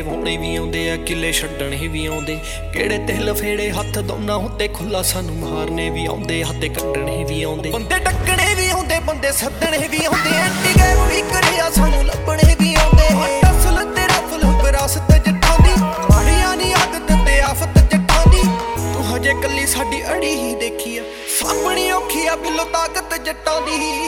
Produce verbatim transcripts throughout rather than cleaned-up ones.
ਵਾਉਣੇ ਵੀ ਆਉਂਦੇ ਆ, ਕਿੱਲੇ ਛੱਡਣੇ ਵੀ ਆਉਂਦੇ। ਕਿਹੜੇ ਤਿਲ ਫੇੜੇ ਹੱਥ ਦੋਨਾਂ ਉੱਤੇ ਖੁੱਲਾ, ਸਾਨੂੰ ਮਾਰਨੇ ਵੀ ਆਉਂਦੇ, ਹੱਥੇ ਕੱਢਣੇ ਵੀ ਆਉਂਦੇ। ਬੰਦੇ ਡੱਕਣੇ ਵੀ ਆਉਂਦੇ, ਬੰਦੇ ਸੱਦਣੇ ਵੀ ਆਉਂਦੇ। ਐਂਟੀ ਗੈਮ ਵੀ ਕਰਿਆ, ਸਾਨੂੰ ਲੱਭਣੇ ਵੀ ਆਉਂਦੇ। ਅਸਲ ਤੇ ਰਫਲ ਵਿਰਾਸਤ ਜੱਟਾਂ ਦੀ, ਮਾੜੀਆਂ ਨੀ ਆਦਤ ਤੇ ਆਫਤ ਜੱਟਾਂ ਦੀ। ਤੂੰ ਹਜੇ ਕੱਲੀ ਸਾਡੀ ਅੜੀ ਹੀ ਦੇਖੀ ਆ, ਸਾਹਮਣੀ ਔਖੀ ਆ ਬਿੱਲੋ ਤਾਕਤ ਜੱਟਾਂ ਦੀ।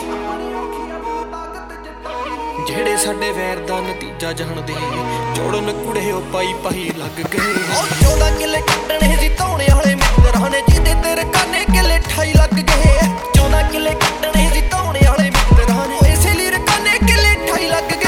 ਜਿਹੜੇ ਸਾਡੇ ਵੈਰ ਦਾ ਨਤੀਜਾ ਜਾਣਦੇ, ਜੋੜਨ ਕੁੜੇ ਉਹ ਪਾਈ ਪਾਈ ਲੱਗ ਗਏ। ਉਹ ਚੌਦਾਂ ਕਿੱਲੇ ਕੱਟਣੇ ਸੀ ਧੌਣੇ ਵਾਲੇ ਮਿੱਤਰਾਂ ਨੇ, ਜਿਹਦੇ ਤੇਰੇ ਕਾਨੇ ਕਿੱਲੇ ਅਠਾਈ ਲੱਗ ਗਏ। ਚੌਦਾਂ ਕਿੱਲੇ ਕੱਟਣੇ ਸੀ ਧੌਣੇ ਵਾਲੇ ਮਿੱਤਰਾਂ ਨੇ, ਇਸੇ ਲਈ ਰਕਾਨੇ ਕਿੱਲੇ ਅਠਾਈ ਲੱਗ ਗਏ।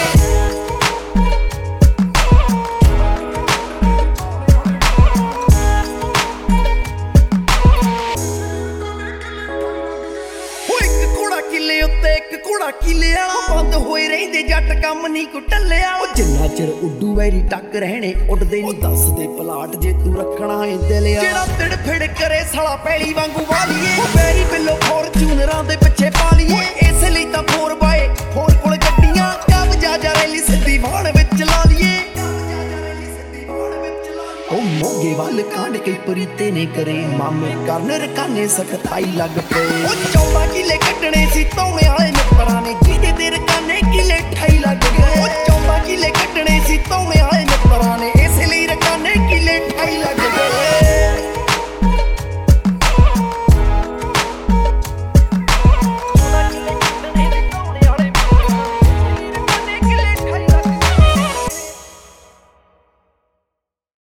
ਕਿੱਲੇ ਉੱਤੇ ਇੱਕ ਘੋੜਾ ਕਿੱਲੇ ਵਾਲਾ, ਬੰਦ ਹੋਏ ਰਹਿੰਦੇ ਜੱਟ ਕੰਮ ਨਹੀਂ ਕੋ ਟੱਲਿਆ। ਉਹ ਜਿੰਨਾ ਚਿਰ ਉੱਡੂ ਵੈਰੀ ਟੱਕ ਰਹਿਣੇ ਉੱਡਦੇ ਨਹੀਂ, ਦੱਸਦੇ ਪਲਾਟ ਜੇ ਤੂੰ ਰੱਖਣਾ ਏ ਦਿਲਿਆ। ਜਿਹੜਾ ਤਿੜ ਫਿੜ ਕਰੇ ਸਾਲਾ ਪੈਲੀ ਵਾਂਗੂ ਵਾਲੀਏ, ਵੈਰੀ ਬਿੱਲੋ ਫੋਰਚੂਨਰਾਂ ਦੇ ਪਿੱਛੇ ਪਾ ਲਈਏ। ਇਸ ਲਈ ਤਾਂ ਫੋਰ ਬਾਏ ਫੋਰ ਕੋਲ ਗੱਡੀਆਂ, ਕਬਜਾ ਜਾ ਰੈਲੀ ਸਿੱਧੀ ਵਾਣ ਵਿੱਚ ਲਾ ਲਈਏ। ਉਹ ਮੋਗੇ ਵੱਲ ਕਾਂਡ ਕੇ ਪਰੀਤੇ ਨੇ ਕਰੇ, ਮਾਮੇ ਕਰਨ ਰਕਾਨੇ ਸਖਤਾਈ ਲੱਗ ਪਏ। ਉਹ ਚੌਦਾਂ ਕਿੱਲੇ ਕੱਢਣੇ ਸੀ ਧੌਣੇ ਵਾਲੇ ਮਿੱਤਰਾਂ ਨੇ, ਜਿਹਦੇ